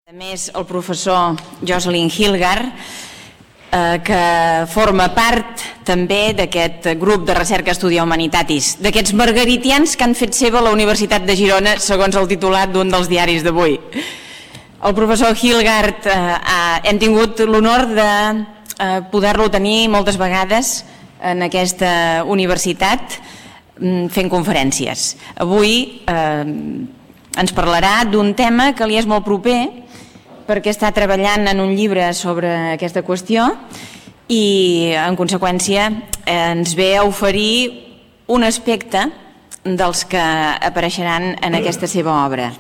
A més, el professor Jocelyn Hilgar, que forma part també d'aquest grup de recerca Studia Humanitatis, d'aquests margaritians que han fet seva la Universitat de Girona, segons el titulat d'un dels diaris d'avui. El professor Hilgar hem tingut l'honor de poder-lo tenir moltes vegades en aquesta universitat fent conferències. Avui ens parlarà d'un tema que li és molt proper, perquè està treballant en un llibre sobre aquesta qüestió i, en conseqüència, ens ve a oferir un aspecte dels que apareixeran en aquesta seva obra.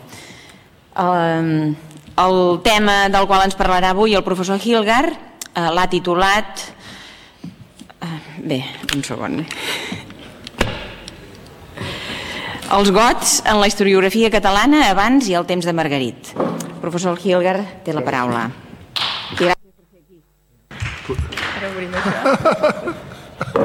El tema del qual ens parlarà avui el professor Hilgar l'ha titulat... Bé, un segon. Els gots en la historiografia catalana abans i al temps de Margarit. Professor Hilgar, té la paraula. I gràcies per ser aquí. Per obrir això.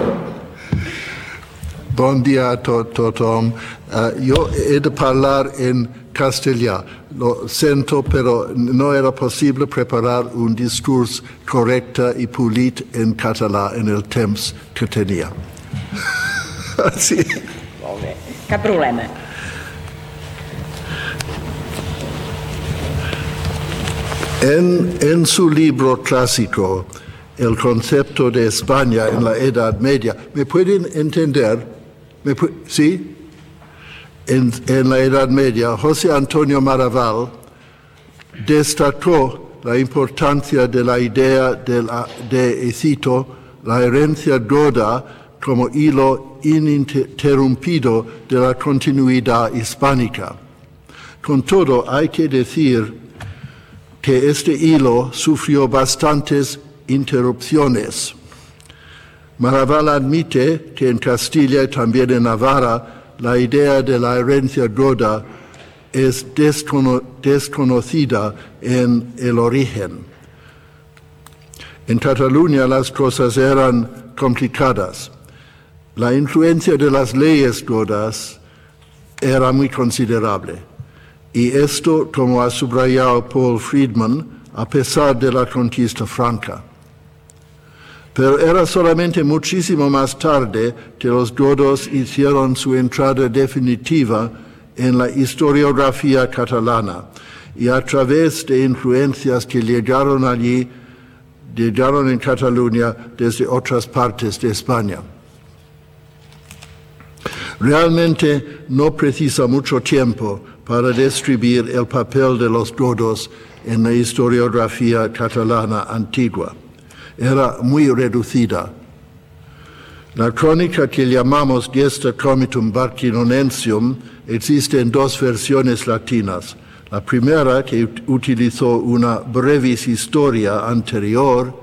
Bon dia a tothom. Jo he de parlar en castellà. Lo sento, però no era possible preparar un discurs correcte i polit en català en el temps que tenia. Sí. Molt bé, cap problema. En su libro clásico, El concepto de España en la Edad Media, ¿me pueden entender? ¿Sí? En la Edad Media, José Antonio Maravall destacó la importancia de la idea de, cito, la herencia goda como hilo ininterrumpido de la continuidad hispánica. Con todo, hay que decir que este hilo sufrió bastantes interrupciones. Maravall admite que en Castilla y también en Navarra la idea de la herencia goda es desconocida en el origen. En Cataluña las cosas eran complicadas. La influencia de las leyes godas era muy considerable. Y esto, como ha subrayado Paul Friedman, a pesar de la conquista franca. Pero era solamente muchísimo más tarde que los godos hicieron su entrada definitiva en la historiografía catalana y a través de influencias que llegaron en Cataluña desde otras partes de España. Realmente no precisa mucho tiempo para describir el papel de los godos en la historiografía catalana antigua. Era muy reducida. La crónica que llamamos Gesta Comitum Barquinonensium existe en dos versiones latinas. La primera, que utilizó una brevis historia anterior,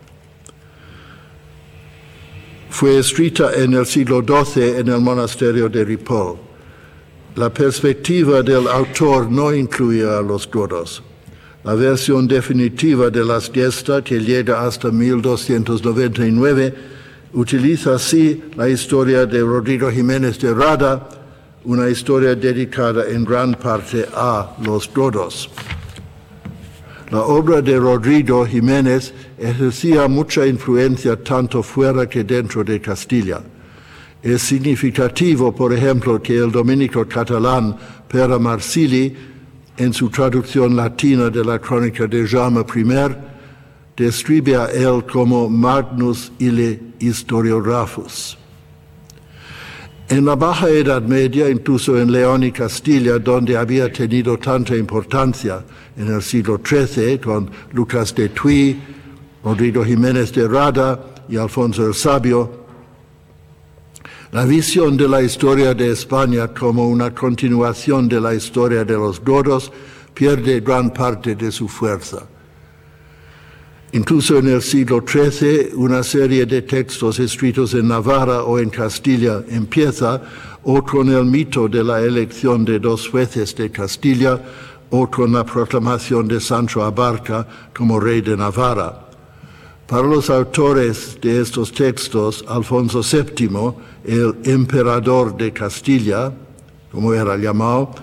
fue escrita en el siglo XII en el monasterio de Ripoll. La perspectiva del autor no incluía a los godos. La versión definitiva de las Gesta, que llega hasta 1299, utiliza así la historia de Rodrigo Jiménez de Rada, una historia dedicada en gran parte a los godos. La obra de Rodrigo Jiménez ejercía mucha influencia tanto fuera que dentro de Castilla. Es significativo, por ejemplo, que el dominico catalán Pere Marsili, en su traducción latina de la crónica de Jaume I, describe a él como Magnus ille historiographus. En la Baja Edad Media, incluso en León y Castilla, donde había tenido tanta importancia en el siglo XIII, con Lucas de Tuy, Rodrigo Jiménez de Rada y Alfonso el Sabio, la visión de la historia de España como una continuación de la historia de los godos pierde gran parte de su fuerza. Incluso en el siglo XIII, una serie de textos escritos en Navarra o en Castilla empieza o con el mito de la elección de dos jueces de Castilla o con la proclamación de Sancho Abarca como rey de Navarra. Para los autores de estos textos, Alfonso VII, el emperador de Castilla, como era llamado,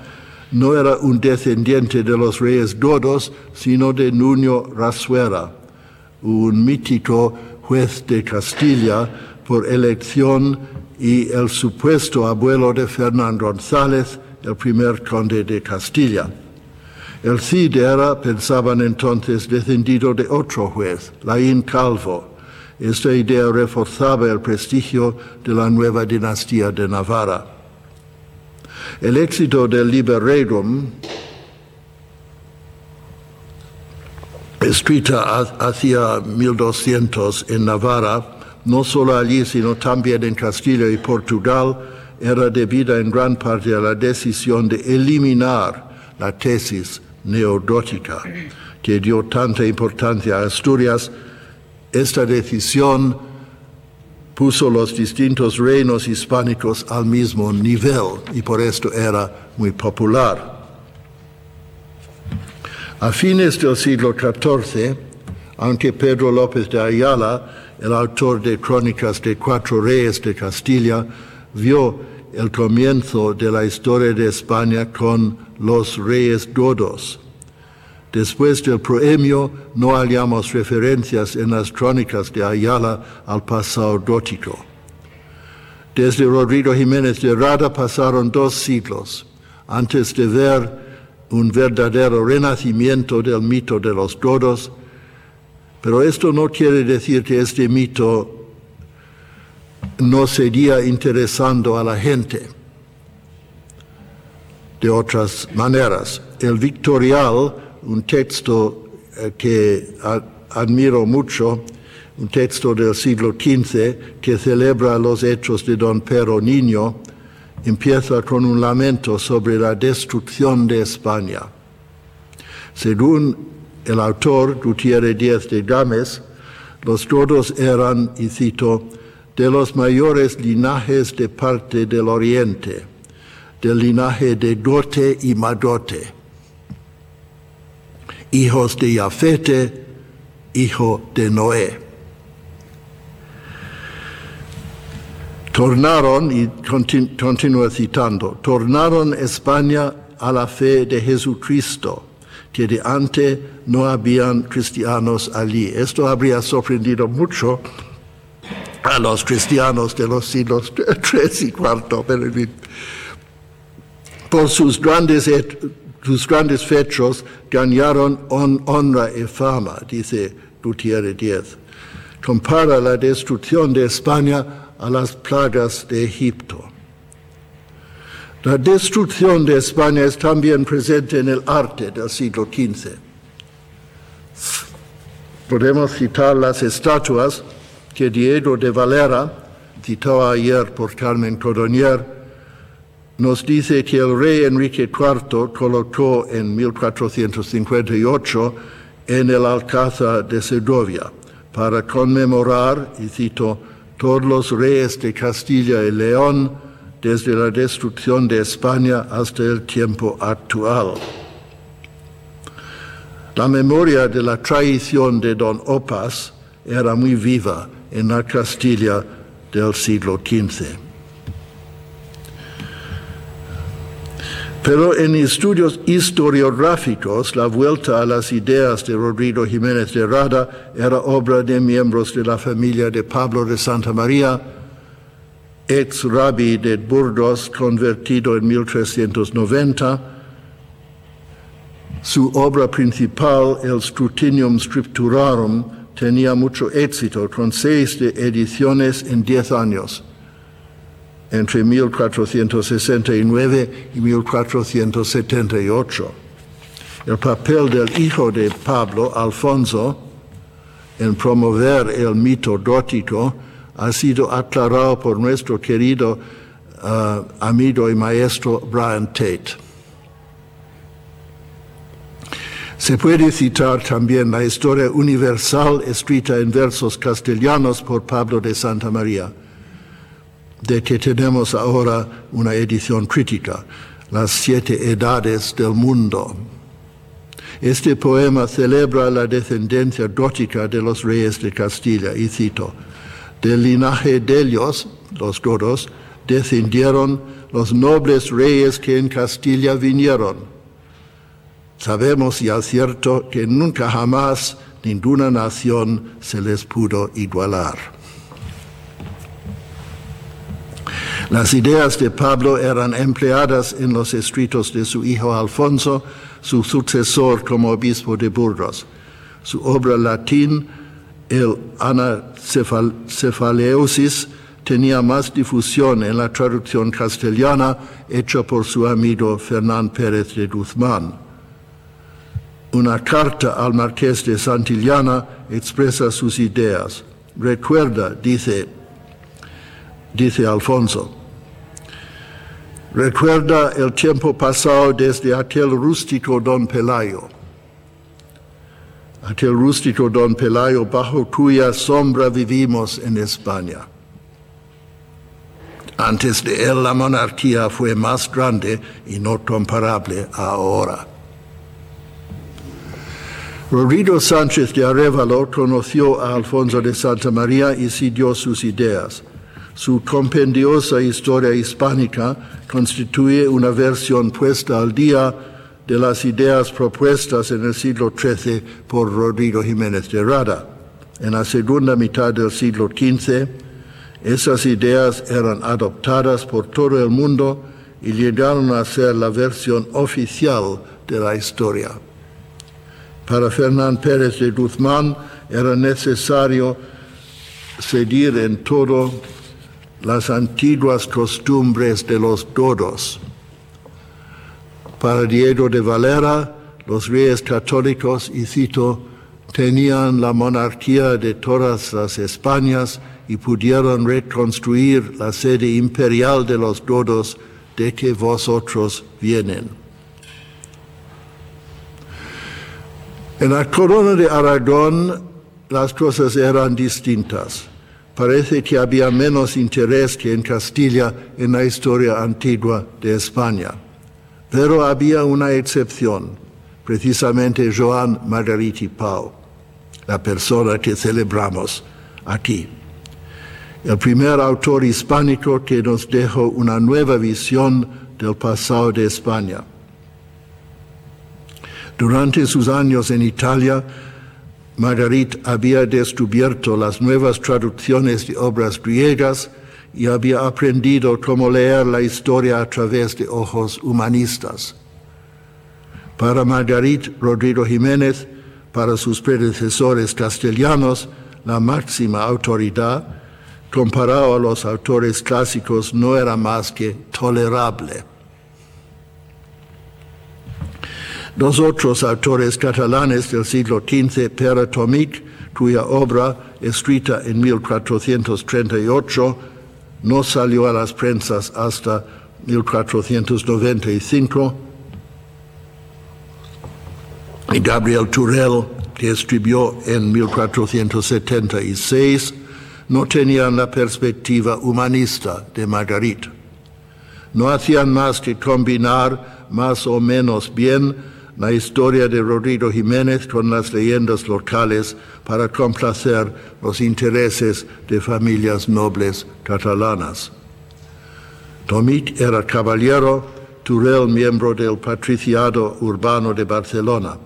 no era un descendiente de los reyes godos, sino de Nuño Rasuera, un mítico juez de Castilla por elección y el supuesto abuelo de Fernán González, el primer conde de Castilla. El Cid era, pensaban entonces, descendido de otro juez, Laín Calvo. Esta idea reforzaba el prestigio de la nueva dinastía de Navarra. El éxito del Libererum, escrita hacia 1200 en Navarra, no solo allí, sino también en Castilla y Portugal, era debida en gran parte a la decisión de eliminar la tesis neodótica, que dio tanta importancia a Asturias. Esta decisión puso los distintos reinos hispánicos al mismo nivel y por esto era muy popular. A fines del siglo XIV, aunque Pedro López de Ayala, el autor de Crónicas de 4 Reyes de Castilla, vio el comienzo de la historia de España con los reyes godos. Después del proemio no hallamos referencias en las Crónicas de Ayala al pasado gótico. Desde Rodrigo Jiménez de Rada pasaron 2 siglos antes de ver un verdadero renacimiento del mito de los godos, pero esto no quiere decir que este mito no seguía interesando a la gente de otras maneras. El Victorial, un texto que admiro mucho, un texto del siglo XV que celebra los hechos de don Pero Niño, empieza con un lamento sobre la destrucción de España. Según el autor Gutiérrez Díez de Gámez, los godos eran, y cito, de los mayores linajes de parte del oriente, del linaje de Gote y Magote, hijos de Jafete, hijo de Noé. Tornaron, y continúa citando, tornaron España a la fe de Jesucristo, que de antes no habían cristianos allí. Esto habría sorprendido mucho a los cristianos de los siglos III y IV, por sus grandes fechos ganaron honra y fama, dice Gutiérrez Díez. Compara la destrucción de España a las plagas de Egipto. La destrucción de España es también presente en el arte del siglo XV. Podemos citar las estatuas que Diego de Valera, citado ayer por Carmen Codonier, nos dice que el rey Enrique IV colocó en 1458 en el Alcázar de Segovia para conmemorar, y cito, todos los reyes de Castilla y León desde la destrucción de España hasta el tiempo actual. La memoria de la traición de don Opas era muy viva en la Castilla del siglo XV. Pero en estudios historiográficos, la vuelta a las ideas de Rodrigo Jiménez de Rada era obra de miembros de la familia de Pablo de Santa María, ex rabí de Burgos, convertido en 1390. Su obra principal, el Scrutinium Scripturarum, tenía mucho éxito, con 6 ediciones en 10 años, entre 1469 y 1478. El papel del hijo de Pablo, Alfonso, en promover el mito gótico ha sido aclarado por nuestro querido amigo y maestro Brian Tate. Se puede citar también la historia universal escrita en versos castellanos por Pablo de Santa María, de que tenemos ahora una edición crítica, Las 7 Edades del Mundo. Este poema celebra la descendencia gótica de los reyes de Castilla, y cito, del linaje de ellos, los godos, descendieron los nobles reyes que en Castilla vinieron. Sabemos ya cierto que nunca jamás ninguna nación se les pudo igualar. Las ideas de Pablo eran empleadas en los escritos de su hijo Alfonso, su sucesor como obispo de Burgos. Su obra latín, el Anacephaleusis, tenía más difusión en la traducción castellana hecha por su amigo Fernán Pérez de Guzmán. Una carta al marqués de Santillana expresa sus ideas. Recuerda, dice Alfonso, recuerda el tiempo pasado desde aquel rústico don Pelayo bajo cuya sombra vivimos en España. Antes de él la monarquía fue más grande y no comparable ahora. Rodrigo Sánchez de Arévalo conoció a Alfonso de Santa María y siguió sus ideas. Su compendiosa historia hispánica constituye una versión puesta al día de las ideas propuestas en el siglo XIII por Rodrigo Jiménez de Rada. En la segunda mitad del siglo XV, esas ideas eran adoptadas por todo el mundo y llegaron a ser la versión oficial de la historia. Para Fernán Pérez de Guzmán era necesario seguir en todo las antiguas costumbres de los godos. Para Diego de Valera, los reyes católicos, y cito, tenían la monarquía de todas las Españas y pudieron reconstruir la sede imperial de los godos de que vosotros vienen. En la corona de Aragón las cosas eran distintas. Parece que había menos interés que en Castilla en la historia antigua de España. Pero había una excepción, precisamente Joan Margarit i Pau, la persona que celebramos aquí. El primer autor hispánico que nos dejó una nueva visión del pasado de España. Durante sus años en Italia, Margarit había descubierto las nuevas traducciones de obras griegas y había aprendido cómo leer la historia a través de ojos humanistas. Para Margarit, Rodrigo Jiménez, para sus predecesores castellanos, la máxima autoridad, comparado a los autores clásicos, no era más que tolerable. Dos otros autores catalanes del siglo XV, Pere Tomic, cuya obra, escrita en 1438, no salió a las prensas hasta 1495, y Gabriel Turel, que escribió en 1476, no tenían la perspectiva humanista de Margarit. No hacían más que combinar más o menos bien la historia de Rodrigo Jiménez con las leyendas locales para complacer los intereses de familias nobles catalanas. Tomic era caballero, Turel miembro del patriciado urbano de Barcelona.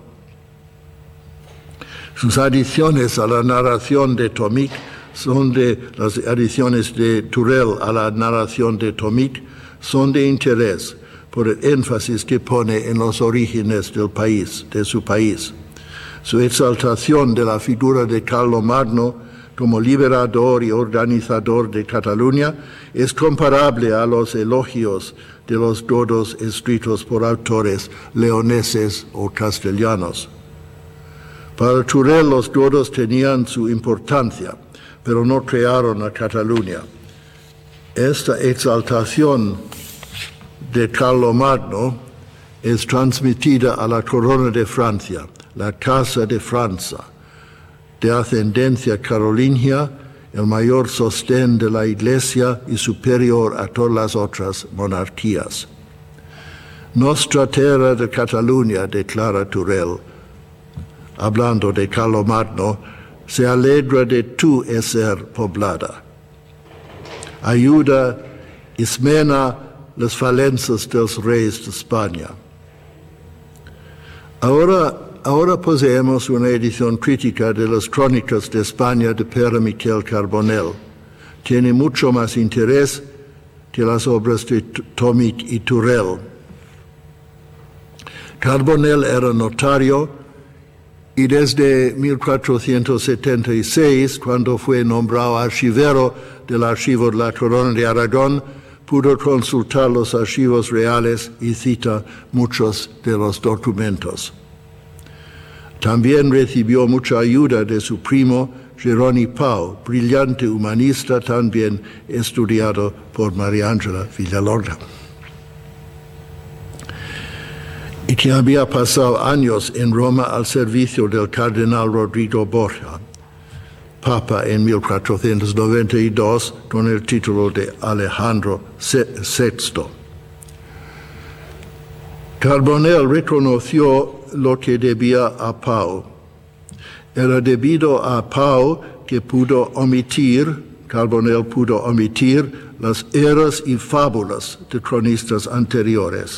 Sus adiciones a la narración de Tomic las adiciones de Turel a la narración de Tomic son de interés por el énfasis que pone en los orígenes de su país. Su exaltación de la figura de Carlomagno como liberador y organizador de Cataluña es comparable a los elogios de los godos escritos por autores leoneses o castellanos. Para Turel los godos tenían su importancia, pero no crearon a Cataluña. Esta exaltación de Carlomagno es transmitida a la corona de Francia, la Casa de Franza, de ascendencia carolingia, el mayor sostén de la Iglesia y superior a todas las otras monarquías. Nostra terra de Cataluña, declara Turel, hablando de Carlomagno, se alegra de tu ser poblada. Ayuda Ismena las falencias de los reyes de España. Ahora poseemos una edición crítica de las Crónicas de España de Pere Miquel Carbonell. Tiene mucho más interés que las obras de Tomic y Turel. Carbonell era notario y desde 1476, cuando fue nombrado archivero del Archivo de la Corona de Aragón, pudo consultar los archivos reales y cita muchos de los documentos. También recibió mucha ayuda de su primo Jeroni Pau, brillante humanista también estudiado por María Ángela Villalonga, y que había pasado años en Roma al servicio del cardenal Rodrigo Borgia, papa en 1492 con el título de Alejandro VI. Carbonell reconoció lo que debía a Pau. Era debido a Pau que Carbonell pudo omitir las eras y fábulas de cronistas anteriores,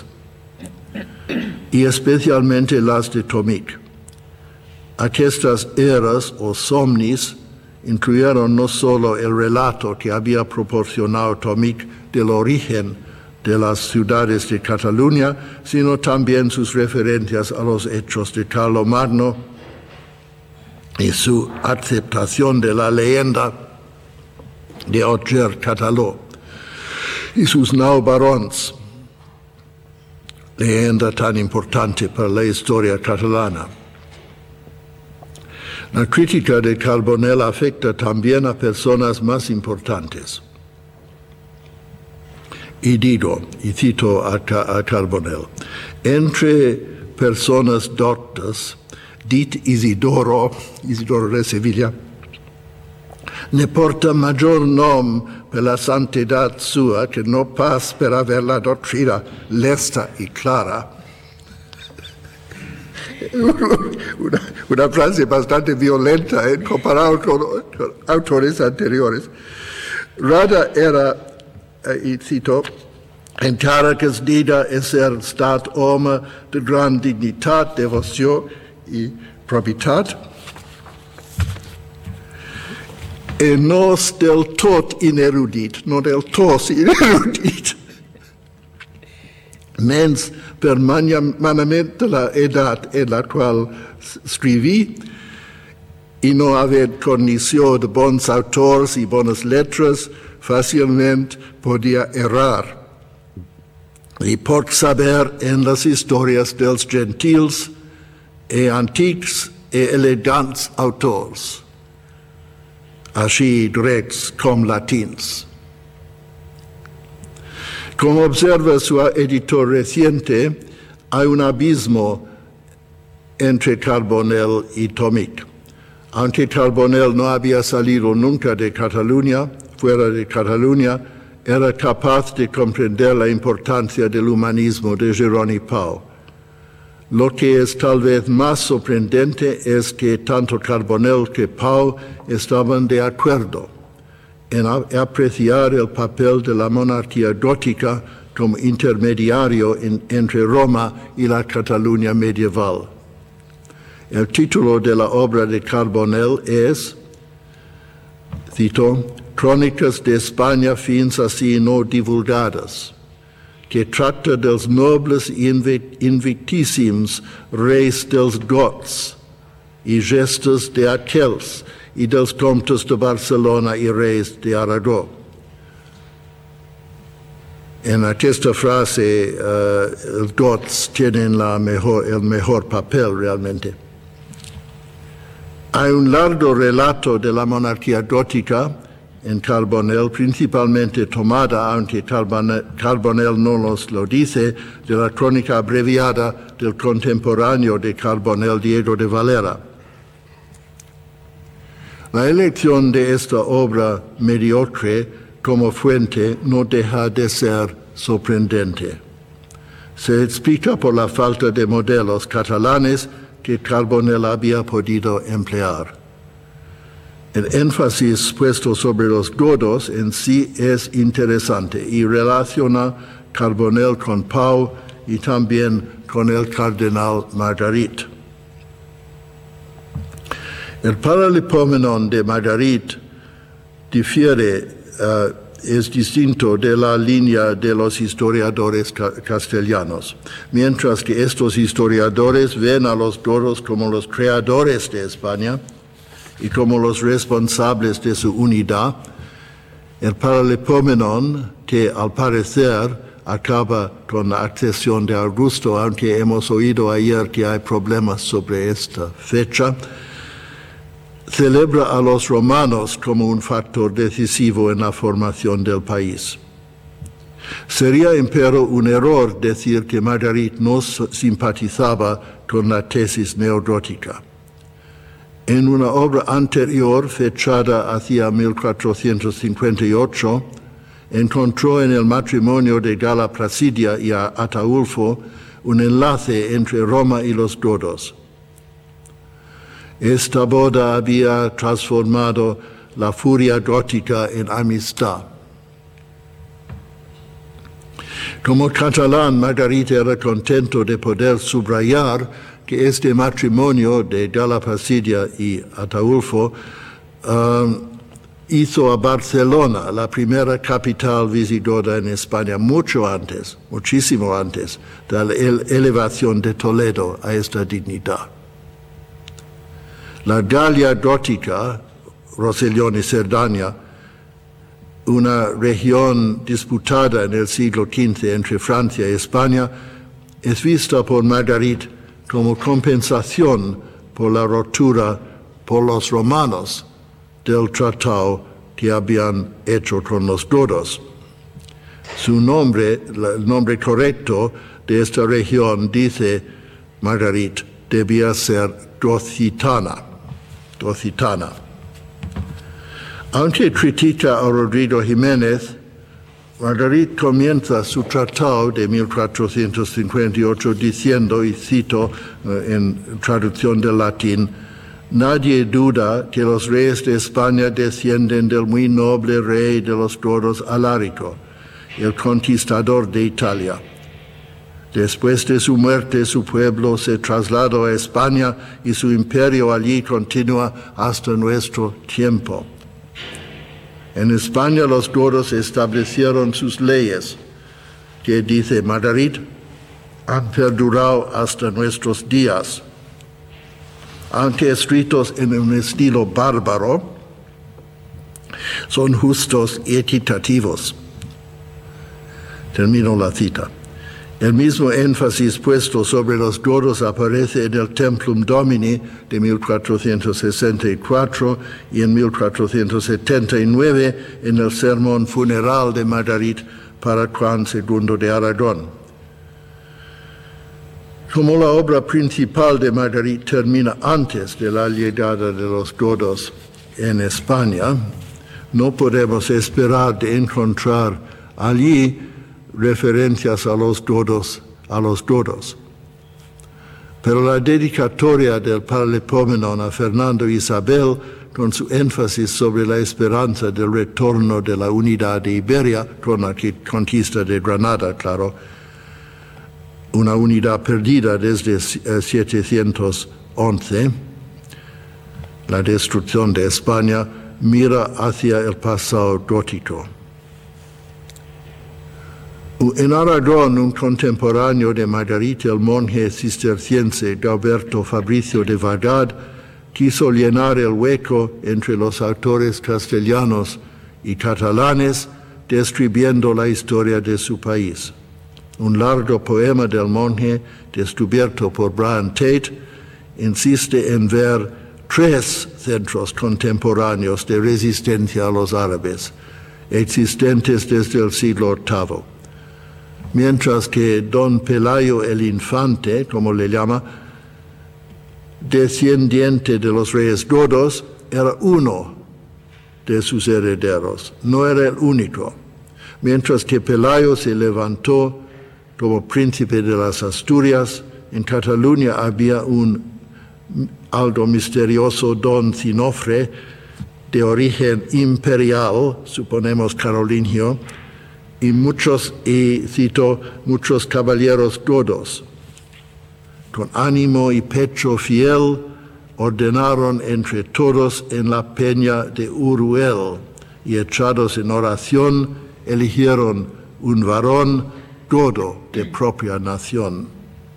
y especialmente las de Tomic. Aquestas eras o somnis incluyeron no solo el relato que había proporcionado Tomic del origen de las ciudades de Cataluña, sino también sus referencias a los hechos de Carlomagno y su aceptación de la leyenda de Otger Cataló y sus Naubarons, leyenda tan importante para la historia catalana. La crítica de Carbonell afecta también a personas más importantes. Y cito a Carbonell, entre personas doctas, dit Isidoro de Sevilla, ne porta maggior nom per la santidad sua que no pas per aver la doctrina lesta y clara. Una frase bastante violenta comparado con autores anteriores. Rada era, y cito, encara que es dida ser stat home de gran dignitat, devoció y probitat, e nos del tot inerudit, no del tos inerudit, mens per manamente la edad en la cual scriví, y no haver cognición de bons autores y bonas letras, fácilmente podía errar. Y por saber en las historias de los gentils e antics e elegants autores, así grecs como latins. Como observa su editor reciente, hay un abismo entre Carbonell y Tomic. Aunque Carbonell no había salido nunca de Cataluña, fuera de Cataluña, era capaz de comprender la importancia del humanismo de Jeroni Pau. Lo que es tal vez más sorprendente es que tanto Carbonell que Pau estaban de acuerdo en apreciar el papel de la monarquía gótica como intermediario entre Roma y la Cataluña medieval. El título de la obra de Carbonell es, cito, Crónicas de España fins así no divulgadas, que tracta dels nobles i invictíssims reis dels gots i gestes de aquells y dels comtes de Barcelona y reyes de Aragón. En esta frase, los gots tienen el mejor papel realmente. Hay un largo relato de la monarquía gótica en Carbonell, principalmente tomada, aunque Carbonell no nos lo dice, de la crónica abreviada del contemporáneo de Carbonell, Diego de Valera. La elección de esta obra mediocre como fuente no deja de ser sorprendente. Se explica por la falta de modelos catalanes que Carbonell había podido emplear. El énfasis puesto sobre los godos en sí es interesante y relaciona Carbonell con Pau y también con el cardenal Margarit. El paralepomenon de Margarit difiere, es distinto de la línea de los historiadores castellanos, mientras que estos historiadores ven a los doros como los creadores de España y como los responsables de su unidad. El paralepomenon, que al parecer acaba con la accesión de Augusto, aunque hemos oído ayer que hay problemas sobre esta fecha, celebra a los romanos como un factor decisivo en la formación del país. Sería, empero, un error decir que Margarit no simpatizaba con la tesis neogótica. En una obra anterior, fechada hacia 1458, encontró en el matrimonio de Gala Placidia y Ataulfo un enlace entre Roma y los godos. Esta boda había transformado la furia gótica en amistad. Como catalán, Margarita era contento de poder subrayar que este matrimonio de Gala Placidia y Ataulfo hizo a Barcelona la primera capital visigoda en España mucho antes, muchísimo antes de la elevación de Toledo a esta dignidad. La Galia gótica, Rosellón y Cerdaña, una región disputada en el siglo XV entre Francia y España, es vista por Margarit como compensación por la rotura por los romanos del tratado que habían hecho con los godos. Su nombre, el nombre correcto de esta región, dice Margarit, debía ser Gocitana. Aunque critica a Rodrigo Jiménez, Margarit comienza su tratado de 1458 diciendo, y cito en traducción del latín, «Nadie duda que los reyes de España descienden del muy noble rey de los godos Alarico, el conquistador de Italia. Después de su muerte, su pueblo se trasladó a España y su imperio allí continúa hasta nuestro tiempo. En España los godos establecieron sus leyes, que, dice Margarit, han perdurado hasta nuestros días. Aunque escritos en un estilo bárbaro, son justos y equitativos». Termino la cita. El mismo énfasis puesto sobre los godos aparece en el Templum Domini de 1464 y en 1479 en el sermón funeral de Margarit para Juan II de Aragón. Como la obra principal de Margarit termina antes de la llegada de los godos en España, no podemos esperar de encontrar allí referencias a los godos. Pero la dedicatoria del Paralepomenon a Fernando e Isabel, con su énfasis sobre la esperanza del retorno de la unidad de Iberia, con la conquista de Granada, claro, una unidad perdida desde 711, la destrucción de España, mira hacia el pasado gótico. En Aragón, un contemporáneo de Margarita, el monje cisterciense Gauberto Fabricio de Vargad, quiso llenar el hueco entre los autores castellanos y catalanes, describiendo la historia de su país. Un largo poema del monje, descubierto por Brian Tate, insiste en ver 3 centros contemporáneos de resistencia a los árabes, existentes desde el siglo VIII. Mientras que don Pelayo el Infante, como le llama, descendiente de los reyes godos, era uno de sus herederos, no era el único. Mientras que Pelayo se levantó como príncipe de las Asturias, en Cataluña había un algo misterioso don Cinofre, de origen imperial, suponemos carolingio, cito, muchos caballeros godos, con ánimo y pecho fiel, ordenaron entre todos en la peña de Uruel y echados en oración, eligieron un varón godo de propia nación.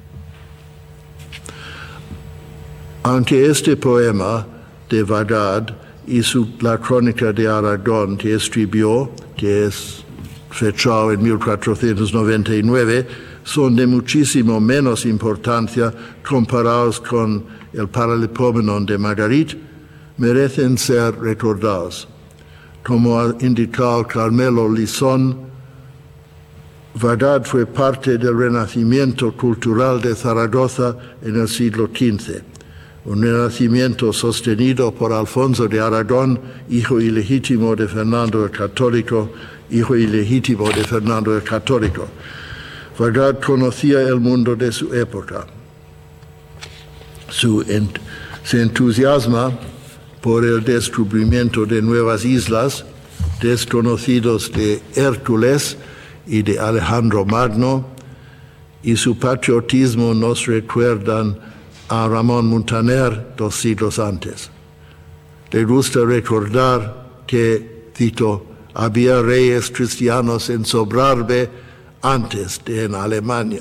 Aunque este poema de Vardad y la crónica de Aragón que escribió, que es fechado en 1499, son de muchísimo menos importancia comparados con el Paralipomenon de Marguerite, merecen ser recordados. Como ha indicado Carmelo Lizón, Vardad fue parte del renacimiento cultural de Zaragoza en el siglo XV, un renacimiento sostenido por Alfonso de Aragón, hijo ilegítimo de Fernando el Católico, Vardad conocía el mundo de su época. Se entusiasma por el descubrimiento de nuevas islas, desconocidos de Hércules y de Alejandro Magno, y su patriotismo nos recuerdan a Ramón Muntaner 2 siglos antes. Le gusta recordar que, cito, había reyes cristianos en Sobrarbe antes de en Alemania.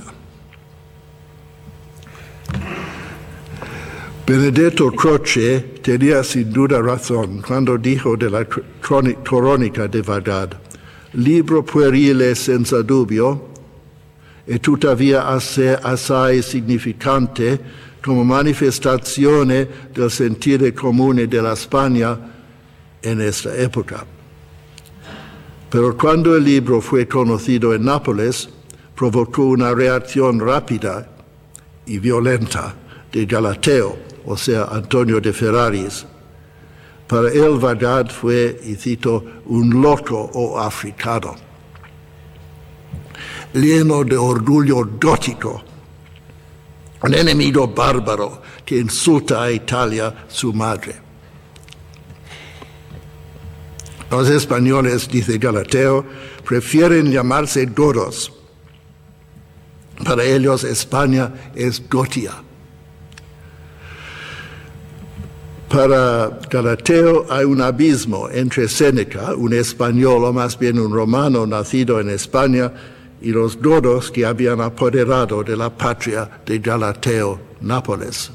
Benedetto Croce tenía sin duda razón cuando dijo de la crónica de Vardad: libro puerile senza dubbio, e tuttavia assai significante come manifestazione del sentire comune della Spagna en esta época. Pero cuando el libro fue conocido en Nápoles, provocó una reacción rápida y violenta de Galateo, o sea, Antonio de Ferraris. Para él, Vardad fue, y cito, un loco o africano, lleno de orgullo gótico, un enemigo bárbaro que insulta a Italia, su madre. Los españoles, dice Galateo, prefieren llamarse godos. Para ellos España es Gotia. Para Galateo hay un abismo entre Séneca, un español o más bien un romano nacido en España, y los godos que habían apoderado de la patria de Galateo, Nápoles.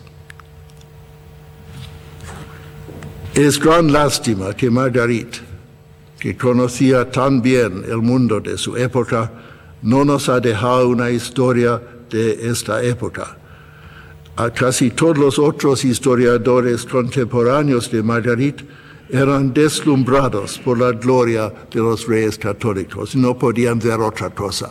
Es gran lástima que Marguerite, que conocía tan bien el mundo de su época, no nos ha dejado una historia de esta época. A casi todos los otros historiadores contemporáneos de Marguerite eran deslumbrados por la gloria de los reyes católicos, no podían ver otra cosa.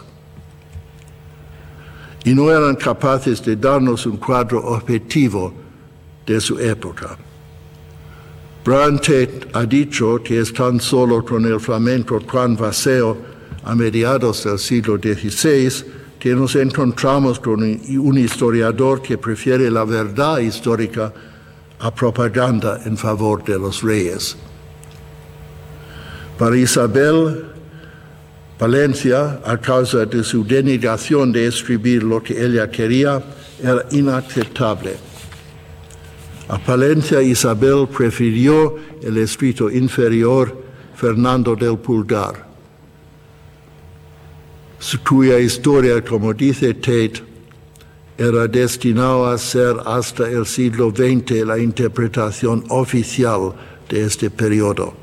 Y no eran capaces de darnos un cuadro objetivo de su época. Brian Tate ha dicho que es tan solo con el flamenco Juan Vaseo a mediados del siglo XVI que nos encontramos con un historiador que prefiere la verdad histórica a propaganda en favor de los reyes. Para Isabel Valencia, a causa de su denegación de escribir lo que ella quería, era inaceptable. A Palencia, Isabel prefirió el escrito inferior Fernando del Pulgar, cuya historia, como dice Tate, era destinado a ser hasta el siglo XX la interpretación oficial de este periodo.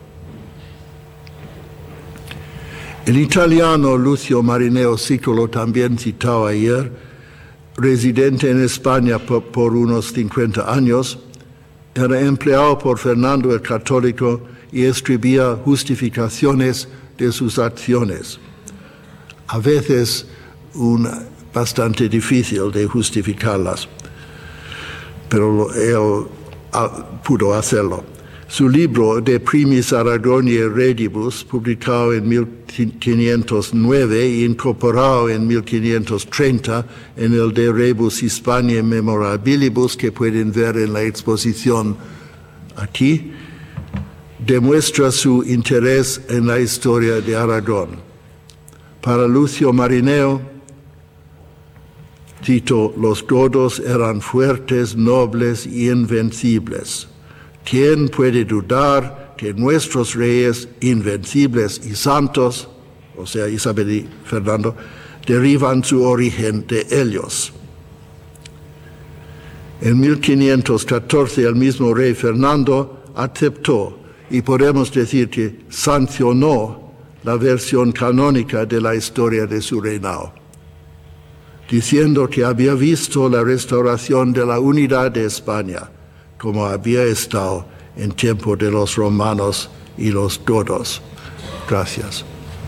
El italiano Lucio Marineo Siculo, también citado ayer, residente en España por unos 50 años, era empleado por Fernando el Católico y escribía justificaciones de sus acciones. A veces bastante difícil de justificarlas, pero él pudo hacerlo. Su libro De Primis Aragoniae Redibus, publicado en 1509 y incorporado en 1530 en el De Rebus Hispaniae Memorabilibus, que pueden ver en la exposición aquí, demuestra su interés en la historia de Aragón. Para Lucio Marineo, cito, los godos eran fuertes, nobles y invencibles. ¿Quién puede dudar que nuestros reyes invencibles y santos, o sea, Isabel y Fernando, derivan su origen de ellos? En 1514 el mismo rey Fernando aceptó y podemos decir que sancionó la versión canónica de la historia de su reinado, diciendo que había visto la restauración de la unidad de España como había estado en tiempo de los romanos y los godos. Gracias.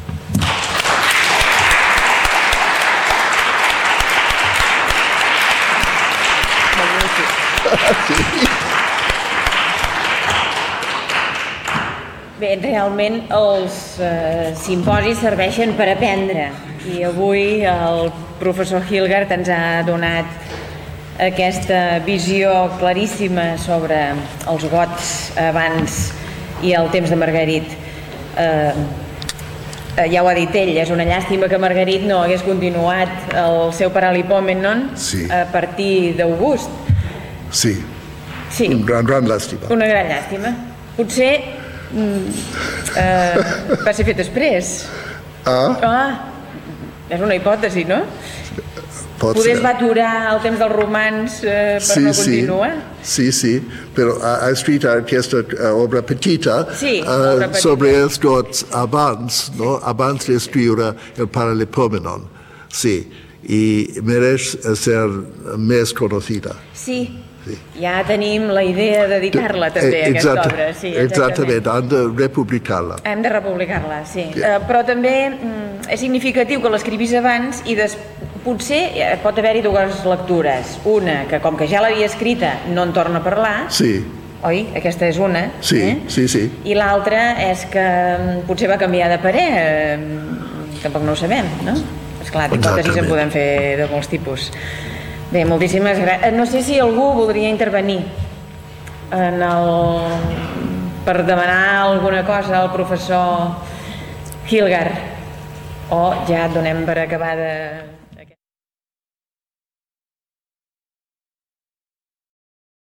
Bé, realment els simposis serveixen per aprendre i avui el professor Hilgard ens ha donat aquesta visió claríssima sobre els gots abans i el temps de Margarit. Ja ho ha dit ell, és una llàstima que Margarit no hagués continuat el seu Paralipomenon a partir d'August. Sí, una gran llàstima. Una gran llàstima. Potser va ser fet després. És una hipòtesi, no? Poder es va aturar el temps dels romans per no continuar? Sí, però ha escrit aquesta obra petita sobre els gots abans, no? Abans d'escriure el Paralipomenon. Sí, i mereix ser més conocida. Sí. Ja tenim la idea d'editar-la també, aquesta obra. Exactament, hem de republicar-la. Hem de republicar-la, sí. Però també és significatiu que l'escrivís abans i potser pot haver-hi dues lectures. Una, que com que ja l'havia escrita no en torna a parlar. Sí. Oi? Aquesta és una. Sí. I l'altra és que potser va canviar de parer. Tampoc no ho sabem, no? Esclar, d'hipòtesis en podem fer de molts tipus. Bé, moltíssimes gràcies. No sé si algú voldria intervenir per demanar alguna cosa al professor Hilgard o ja donem per acabada